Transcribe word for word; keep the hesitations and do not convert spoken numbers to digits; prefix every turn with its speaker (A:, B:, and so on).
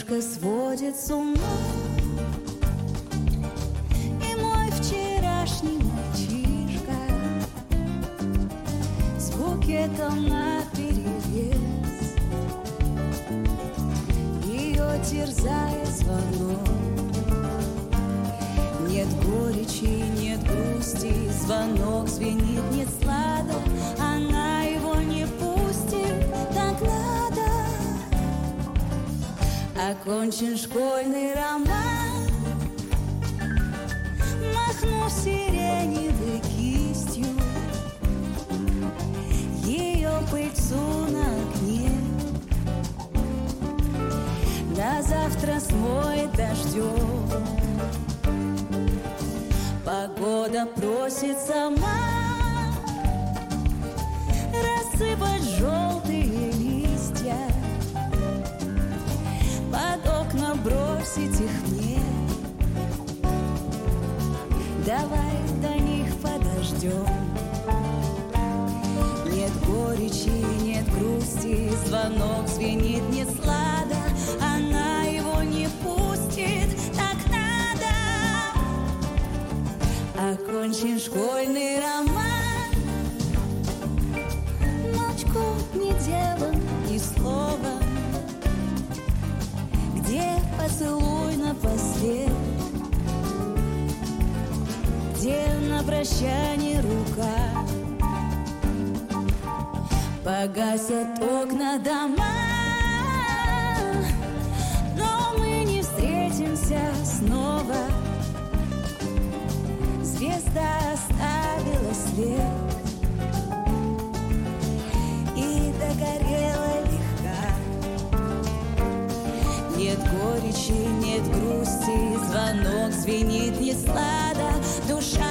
A: немножко сводит с ума. И мой вчерашний мальчишка с букетом наперевес ее терзает звонок. Нет горечи, нет грусти, звонок звенит не сладко, она его не пустит, так надо. Окончен школьный роман, махну сиреневой кистью, ее пыльцу на окне до завтра смоет дождем. Погода просит сама рассыпать желтые листья, под окна бросить их мне. Давай до них подождем. Нет горечи, нет грусти, звонок звенит не сладко, она его не пустит, так надо. Окончен школьный роман, молчком не делом ни слова, где поцелуй напоследок, где на прощание рука. Погасят окна дома, но мы не встретимся снова. Звезда оставила след и догорела легка. Нет горечи, нет грусти, звонок звенит не сладко, душа